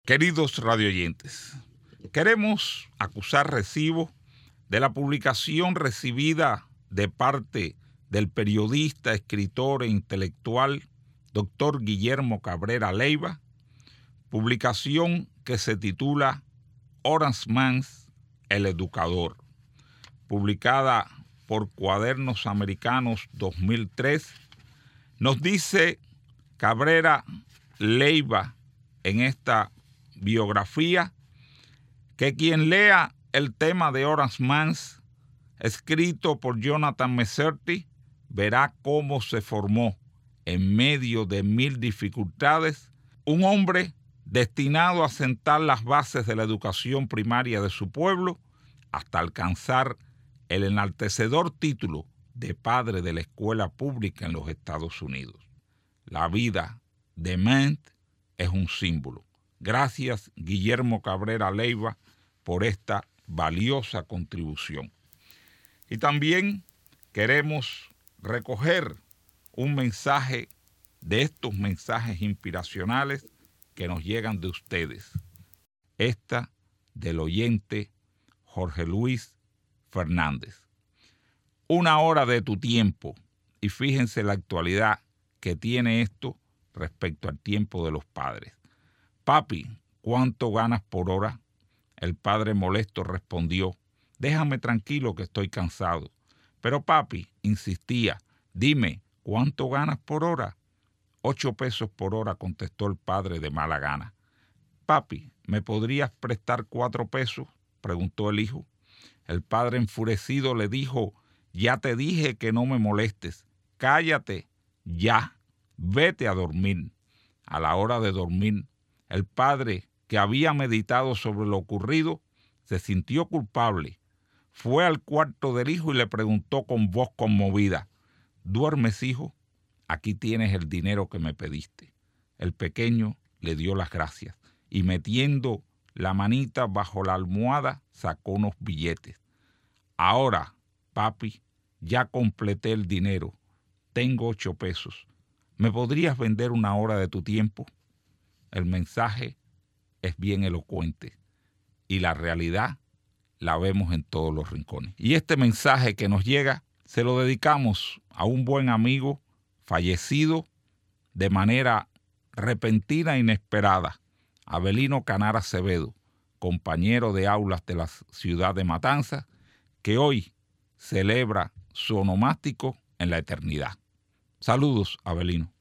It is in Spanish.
Queridos radioyentes, queremos acusar recibo de la publicación recibida de parte del periodista, escritor e intelectual Dr. Guillermo Cabrera Leiva, publicación que se titula Horace Mann, el educador, publicada por Cuadernos Americanos 2003. Nos dice Cabrera Leiva en esta biografía que quien lea el tema de Horace Mann, escrito por Jonathan Messerti, verá cómo se formó en medio de 1000 dificultades un hombre destinado a sentar las bases de la educación primaria de su pueblo hasta alcanzar el enaltecedor título de padre de la escuela pública en los Estados Unidos. La vida de Mann es un símbolo. Gracias, Guillermo Cabrera Leiva, por esta valiosa contribución. Y también queremos recoger un mensaje de estos mensajes inspiracionales que nos llegan de ustedes. Esta del oyente Jorge Luis Fernández. 1 hora de tu tiempo, y fíjense la actualidad que tiene esto respecto al tiempo de los padres. Papi, ¿cuánto ganas por hora? El padre molesto respondió, déjame tranquilo que estoy cansado. Pero papi insistía, dime, ¿cuánto ganas por hora? 8 pesos por hora, contestó el padre de mala gana. Papi, ¿me podrías prestar 4 pesos? Preguntó el hijo. El padre enfurecido le dijo, ya te dije que no me molestes, cállate, ya, vete a dormir. A la hora de dormir, el padre, que había meditado sobre lo ocurrido, se sintió culpable. Fue al cuarto del hijo y le preguntó con voz conmovida, ¿duermes, hijo? Aquí tienes el dinero que me pediste. El pequeño le dio las gracias y metiendo la manita bajo la almohada sacó unos billetes. Ahora, papi, ya completé el dinero. Tengo 8 pesos. ¿Me podrías vender 1 hora de tu tiempo? El mensaje es bien elocuente y la realidad la vemos en todos los rincones. Y este mensaje que nos llega se lo dedicamos a un buen amigo fallecido de manera repentina e inesperada, Avelino Canara Acevedo, compañero de aulas de la ciudad de Matanzas, que hoy celebra su onomástico en la eternidad. Saludos, Avelino.